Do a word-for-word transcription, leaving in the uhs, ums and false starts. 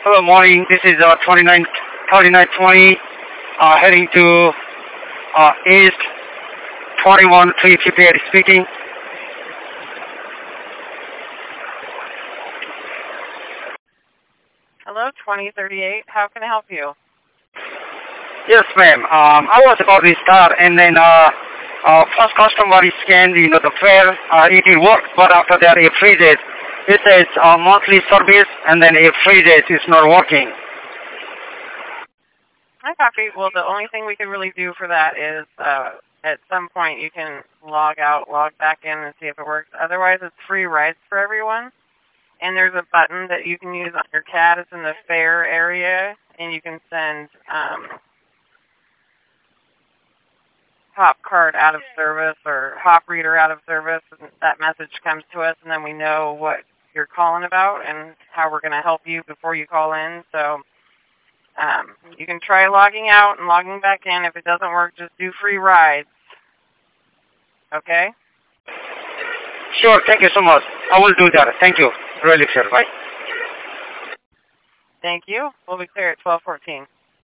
Hello, morning. This is uh, twenty-nine, thirty-nine twenty, uh, heading to uh, East twenty-one three fifty-eight speaking. Hello, twenty thirty-eight. How can I help you? Yes, ma'am. Um, I was about to start, and then uh, uh, first customer is scanned, you know, the fare. Uh, it will work, but after that it freezes. It says uh, monthly service, and then it freezes. It's not working. Hi, copy. Well, the only thing we can really do for that is uh, at some point you can log out, log back in, and see if it works. Otherwise, it's free rides for everyone. And there's a button that you can use on your C A D. It's in the fare area, and you can send um, Hop Card out of service or Hop Reader out of service. And that message comes to us, and then we know what you're calling about and how we're going to help you before you call in. So um, you can try logging out and logging back in. If it doesn't work, just do free rides. Okay? Sure. Thank you so much. I will do that. Thank you. Really, sir. Bye. Thank you. We'll be clear at twelve fourteen.